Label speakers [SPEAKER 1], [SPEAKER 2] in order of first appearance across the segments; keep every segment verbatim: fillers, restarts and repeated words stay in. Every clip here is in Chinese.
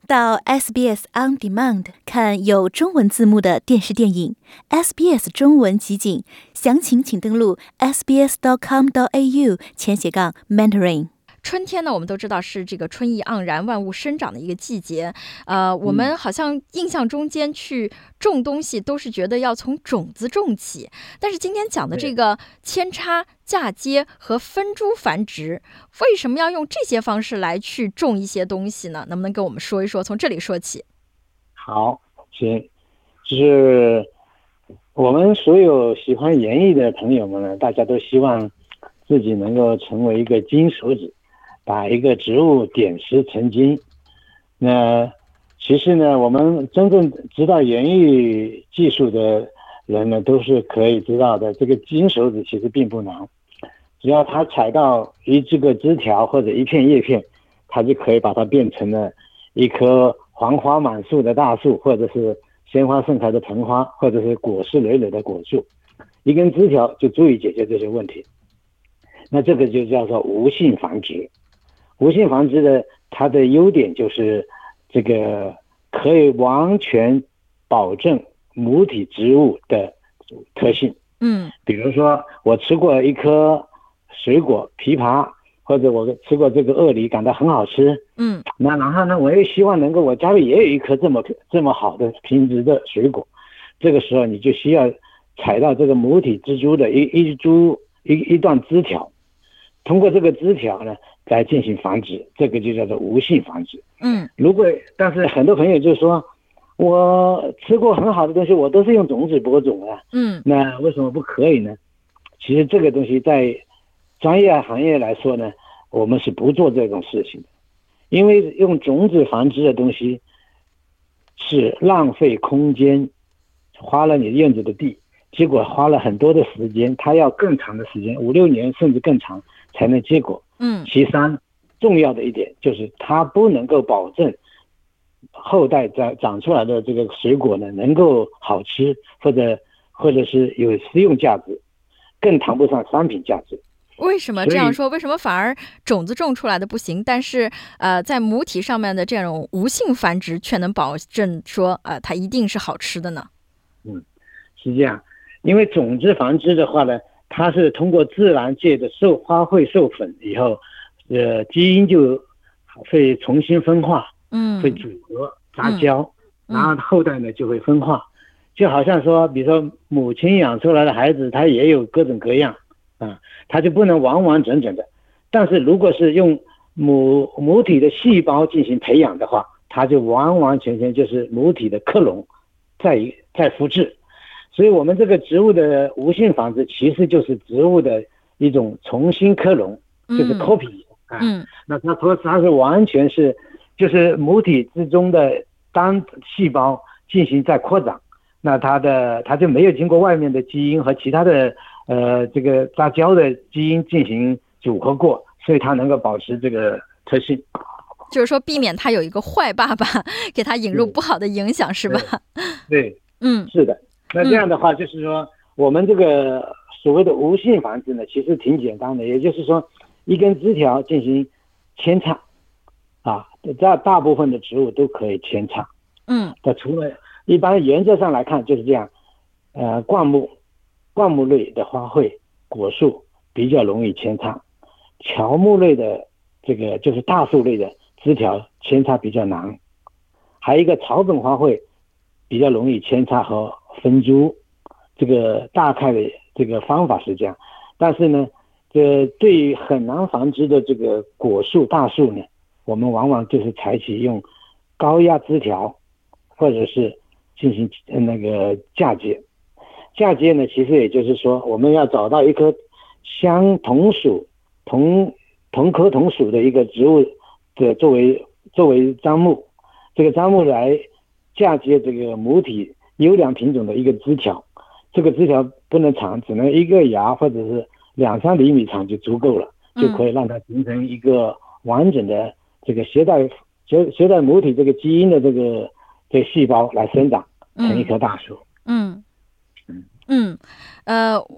[SPEAKER 1] 到 S B S On Demand 看有中文字幕的电视电影 S B S 中文集锦，详情请登录 s b s dot com dot a u 前斜杠 mentoring。
[SPEAKER 2] 春天呢，我们都知道是这个春意盎然、万物生长的一个季节。呃，我们好像印象中间去种东西都是觉得要从种子种起，但是今天讲的这个扦插、嫁接和分株繁殖，为什么要用这些方式来去种一些东西呢？能不能跟我们说一说？从这里说起。
[SPEAKER 3] 好，行，就是我们所有喜欢园艺的朋友们呢，大家都希望自己能够成为一个金手指，把一个植物点石成金。那其实呢，我们真正知道园艺技术的人呢，都是可以知道的，这个金手指其实并不难，只要他踩到一这个枝条或者一片叶片，他就可以把它变成了一棵黄花满树的大树，或者是鲜花盛开的盆花，或者是果实累累的果树，一根枝条就足以解决这些问题。那这个就叫做无性繁殖。无性繁殖的它的优点就是这个可以完全保证母体植物的特性。
[SPEAKER 2] 嗯，
[SPEAKER 3] 比如说我吃过一颗水果枇杷，或者我吃过这个鳄梨，感到很好吃。
[SPEAKER 2] 嗯，
[SPEAKER 3] 那然后呢，我也希望能够我家里也有一颗这么这么好的品质的水果。这个时候你就需要采到这个母体植株的一一株一一段枝条，通过这个枝条呢来进行繁殖，这个就叫做无性繁殖。
[SPEAKER 2] 嗯，
[SPEAKER 3] 如果但是很多朋友就说，我吃过很好的东西，我都是用种子播种啊。
[SPEAKER 2] 嗯，
[SPEAKER 3] 那为什么不可以呢？其实这个东西在专业行业来说呢，我们是不做这种事情的，因为用种子繁殖的东西是浪费空间，花了你院子的地，结果花了很多的时间，它要更长的时间，五六年甚至更长才能结果。
[SPEAKER 2] 嗯，
[SPEAKER 3] 其三，重要的一点就是它不能够保证后代长长出来的这个水果呢能够好吃，或者或者是有食用价值，更谈不上商品价值。
[SPEAKER 2] 为什么这样说？为什么反而种子种出来的不行，但是呃，在母体上面的这种无性繁殖却能保证说呃它一定是好吃的呢？
[SPEAKER 3] 嗯，是这样，因为种子繁殖的话呢，它是通过自然界的授花卉授粉以后，呃，基因就会重新分化，
[SPEAKER 2] 嗯，
[SPEAKER 3] 会组合杂交，
[SPEAKER 2] 嗯、
[SPEAKER 3] 然后后代呢就会分化，就好像说，比如说母亲养出来的孩子，他也有各种各样啊，他就不能完完整整的。但是如果是用母母体的细胞进行培养的话，它就完完全全就是母体的克隆，再再复制。所以我们这个植物的无性繁殖其实就是植物的一种重新克隆，就是 copy、
[SPEAKER 2] 嗯、啊、嗯，
[SPEAKER 3] 那它说它是完全是就是母体之中的单细胞进行再扩展，那它的它就没有经过外面的基因和其他的呃这个杂交的基因进行组合过，所以它能够保持这个特性。
[SPEAKER 2] 就是说避免它有一个坏爸爸给它引入不好的影响，是吧？
[SPEAKER 3] 对，对
[SPEAKER 2] 嗯，
[SPEAKER 3] 是的。那这样的话就是说，我们这个所谓的无性繁殖呢，其实挺简单的，也就是说一根枝条进行扦插啊，大大部分的植物都可以扦插。
[SPEAKER 2] 嗯，
[SPEAKER 3] 那除了一般原则上来看就是这样，呃，灌木灌木类的花卉果树比较容易扦插，乔木类的这个就是大树类的枝条扦插比较难，还有一个草本花卉比较容易扦插和分株，这个大概的这个方法是这样。但是呢，这对于很难繁殖的这个果树大树呢，我们往往就是采取用高压枝条，或者是进行那个嫁接。嫁接呢，其实也就是说，我们要找到一棵相同属同同科同属的一个植物的作为作为砧木，这个砧木来嫁接这个母体优良品种的一个枝条，这个枝条不能长，只能一个芽或者是两三厘米长就足够了，就可以让它形成一个完整的这个携带携携带母体这个基因的这个这个细胞来生长成一棵大树。
[SPEAKER 2] 嗯嗯嗯，呃。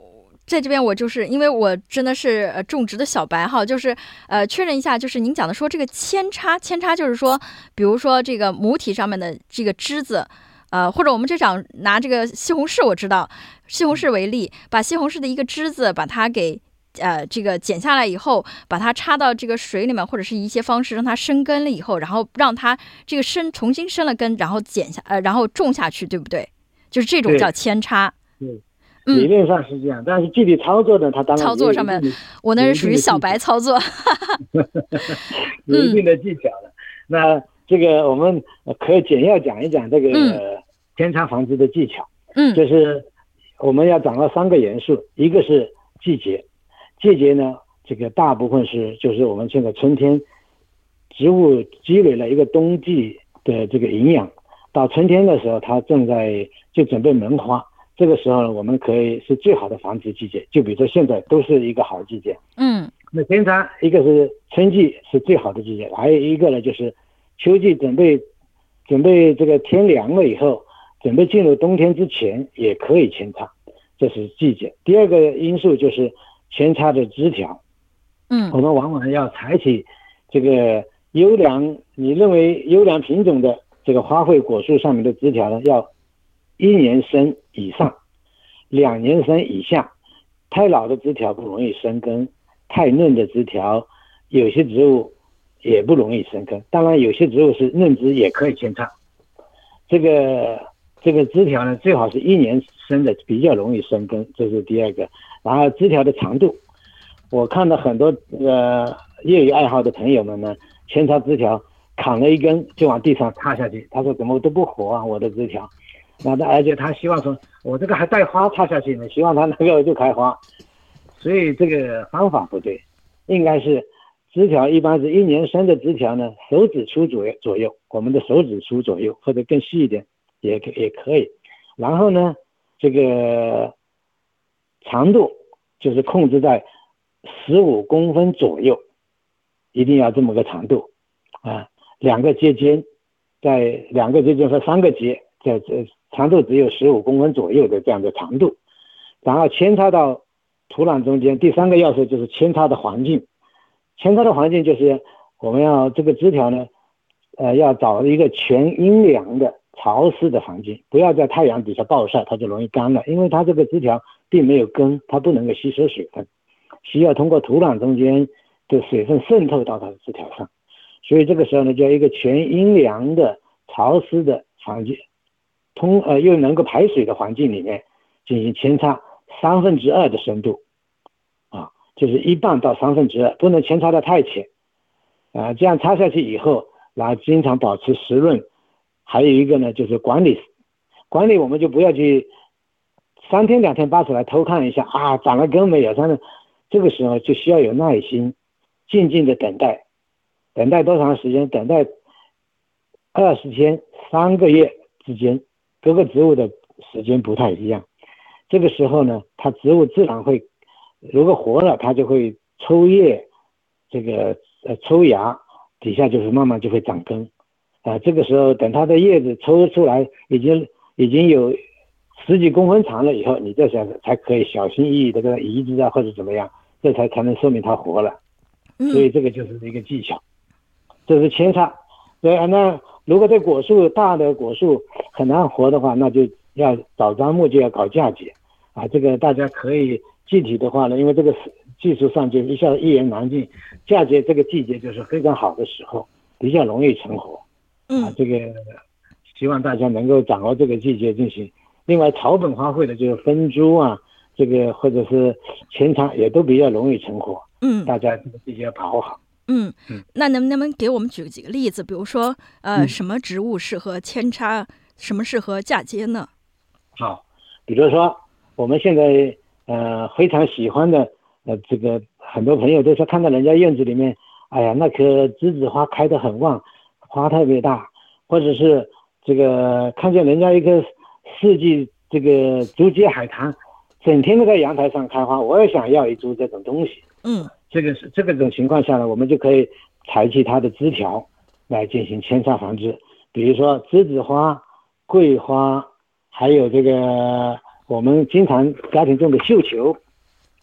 [SPEAKER 2] 在这边我就是因为我真的是呃种植的小白哈，就是呃确认一下，就是您讲的说这个扦插，扦插就是说，比如说这个母体上面的这个枝子，呃或者我们这长拿这个西红柿，我知道西红柿为例，把西红柿的一个枝子把它给呃这个剪下来以后，把它插到这个水里面，或者是一些方式让它生根了以后，然后让它这个生重新生了根，然后剪下呃然后种下去，对不对？就是这种叫扦插。
[SPEAKER 3] 对。理论上是这样，嗯、但是具体操作呢，它当然
[SPEAKER 2] 操作上面，我那是属于小白操作，
[SPEAKER 3] 有一定的技巧的。嗯、那这个我们可以简要讲一讲这个扦插繁殖的技巧。
[SPEAKER 2] 嗯，
[SPEAKER 3] 就是我们要掌握三个元素，一个是季节，季节呢，这个大部分是就是我们现在春天植物积累了一个冬季的这个营养，到春天的时候，它正在就准备萌花。这个时候呢，我们可以是最好的繁殖季节，就比如说现在都是一个好季节。
[SPEAKER 2] 嗯，
[SPEAKER 3] 那扦插一个是春季是最好的季节，还有一个呢就是秋季准备准备这个天凉了以后，准备进入冬天之前也可以扦插，这是季节。第二个因素就是扦插的枝条。
[SPEAKER 2] 嗯，
[SPEAKER 3] 我们往往要采取这个优良，你认为优良品种的这个花卉果树上面的枝条呢，要一年生以上，两年生以下。太老的枝条不容易生根，太嫩的枝条有些植物也不容易生根。当然有些植物是嫩枝也可以扦插。这个这个枝条呢，最好是一年生的，比较容易生根，这是第二个。然后枝条的长度，我看到很多呃业余爱好的朋友们呢，扦插枝条砍了一根就往地上插下去，他说怎么都不活啊，我的枝条。那而且他希望说我这个还带花插下去呢，希望他那个就开花，所以这个方法不对，应该是枝条一般是一年生的枝条呢，手指粗左右左右，我们的手指粗左右或者更细一点也可也可以。然后呢，这个长度就是控制在十五公分左右，一定要这么个长度啊，两个节间，在两个节间和三个节，在这长度只有十五公分左右的这样的长度。然后扦插到土壤中间，第三个要素就是扦插的环境。扦插的环境就是我们要这个枝条呢，呃，要找一个全阴凉的潮湿的环境，不要在太阳底下暴晒，它就容易干了，因为它这个枝条并没有根，它不能够吸收水分，需要通过土壤中间的水分渗透到它的枝条上。所以这个时候呢，就要一个全阴凉的潮湿的环境，通呃又能够排水的环境里面进行扦插三分之二的深度啊，就是一半到三分之二，不能扦插的太浅啊，这样插下去以后，然后经常保持湿润。还有一个呢，就是管理管理我们就不要去三天两天拔出来偷看一下啊，长了根没有，但是这个时候就需要有耐心，静静的等待。等待多长时间？等待二十天三个月之间，各个植物的时间不太一样。这个时候呢，它植物自然会，如果活了，它就会抽叶，这个呃抽芽，底下就是慢慢就会长根啊。这个时候等它的叶子抽出来，已经已经有十几公分长了以后，你这才才可以小心翼翼的给它移植啊，或者怎么样，这才才能说明它活了。所以这个就是一个技巧。这是扦插。对啊，那如果这果树大的果树很难活的话，那就要找樟木，就要搞嫁接啊。这个大家可以具体的话呢，因为这个技术上就一下一言难尽，嫁接这个季节就是非常好的时候，比较容易成活啊。这个希望大家能够掌握这个季节进行。另外草本花卉的就是分株啊，这个或者是扦插也都比较容易成活。
[SPEAKER 2] 嗯，
[SPEAKER 3] 大家这个季节要把握好。
[SPEAKER 2] 嗯，那能能不能给我们举几个例子？比如说，呃，
[SPEAKER 3] 嗯、
[SPEAKER 2] 什么植物适合扦插，什么适合嫁接呢？
[SPEAKER 3] 好，比如说我们现在呃非常喜欢的呃这个很多朋友都说看到人家院子里面，哎呀那棵栀子花开得很旺，花特别大，或者是这个看见人家一棵四季这个竹节海棠，整天都在阳台上开花，我也想要一株这种东西。
[SPEAKER 2] 嗯。
[SPEAKER 3] 这个是这个种情况下呢，我们就可以采取它的枝条来进行扦插繁殖。比如说栀子花、桂花，还有这个我们经常家庭种的绣球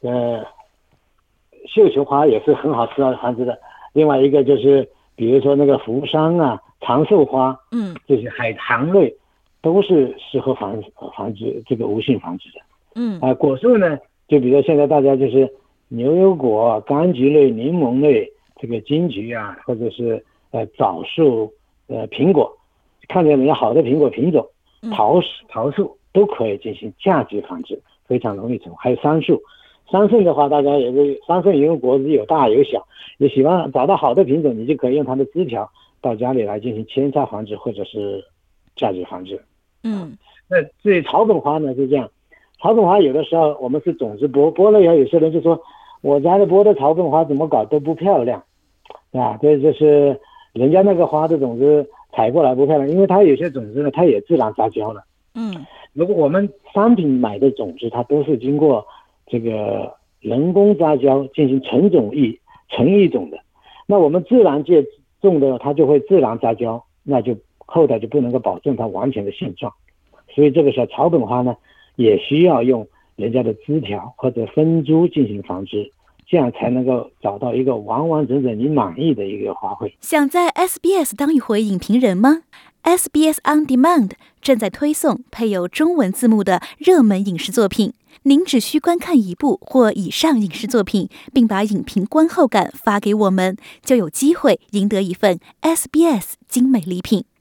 [SPEAKER 3] 呃，绣球花也是很好适合繁殖的。另外一个就是，比如说那个扶桑啊、长寿花，
[SPEAKER 2] 嗯，
[SPEAKER 3] 这些海棠类都是适合繁繁殖这个无性繁殖的。
[SPEAKER 2] 嗯
[SPEAKER 3] 啊、呃，果树呢，就比如现在大家就是牛油果、柑橘类、柠檬类，这个金桔啊，或者是呃枣树、呃苹果，看见没有？好的苹果品种，桃桃树都可以进行嫁接繁殖，非常容易成功。还有桑树，桑葚的话，大家也是桑葚因为果子有大有小，你喜欢找到好的品种，你就可以用它的枝条到家里来进行扦插繁殖或者是嫁接繁殖。
[SPEAKER 2] 嗯，
[SPEAKER 3] 那至于草本花呢是这样，草本花有的时候我们是种子播，播了以后有些人就说我家的播的草本花怎么搞都不漂亮，啊，这就是人家那个花的种子采过来不漂亮，因为它有些种子呢它也自然杂交了。
[SPEAKER 2] 嗯，
[SPEAKER 3] 如果我们商品买的种子它都是经过这个人工杂交进行纯种异纯异种的，那我们自然界种的它就会自然杂交，那就后代就不能够保证它完全的现状。所以这个时候草本花呢也需要用人家的枝条或者分株进行繁殖，这样才能够找到一个完完整整你满意的一个花卉。
[SPEAKER 1] 想在 S B S 当一回影评人吗？ S B S On Demand 正在推送配有中文字幕的热门影视作品，您只需观看一部或以上影视作品，并把影评观后感发给我们，就有机会赢得一份 S B S 精美礼品。